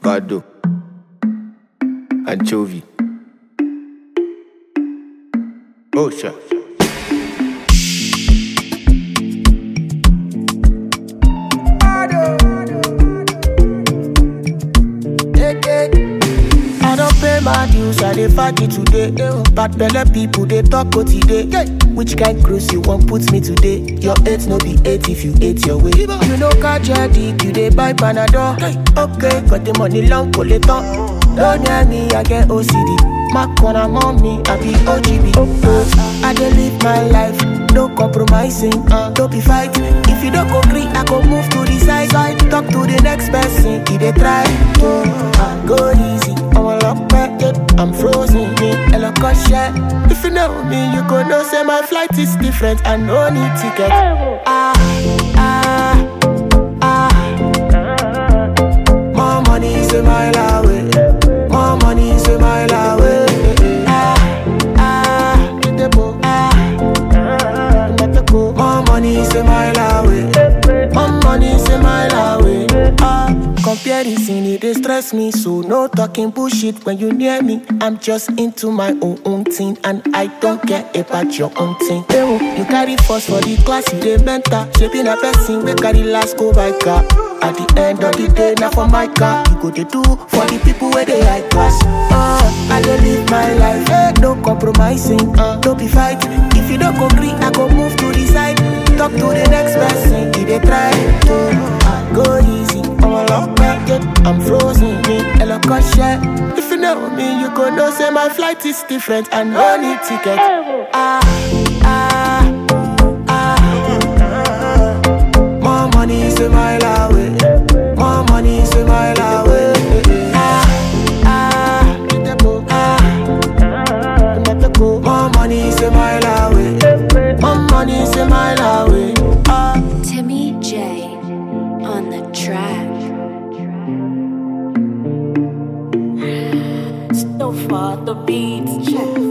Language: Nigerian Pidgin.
avocado, anchovy. Oh, sure. I don't pay my dues, I dey fight it today. Bad belle people, they talk what today. Which kind cruise you want put me today? Your 8 no be 8 if you 8 your way. You know catch your dick, you dey buy Panadol. Okay, got the money long, pull it on. Don't near me, I get OCD. My corner mommy, I be OGB. I dey live my life, no compromising, don't be fighting. If you don't agree, I go move to the side. Talk to the next person, if they try. Go easy, I'm a lock back, I'm frozen, me, a lock of shit. If you know me, you go know say my flight is different, I no need ticket. More money is a mile away. More money is a mile away. More money is a mile away. More money is a mile away. Comparison, it dey stress me, so no talking bullshit when you near me. I'm just into my own thing, and I don't care about your own thing. You carry first for the class, you dey mentor. Shaping a person, we carry last go by car. At the end of the day, now for my car, you go to do for the people where they high class. I dey live my life, no compromising, don't be fighting. If you don't agree, I go move to the side. Talk to the next person, if they try to go easy. I'm a lock back, I'm frozen, me, a lock of shit. If you know me, you go know say my flight is different, I no need ticket. More money is a mile away. More money is a mile away. More money is a mile away. More money is a mile away. Timmy J on the track. So far the beats check.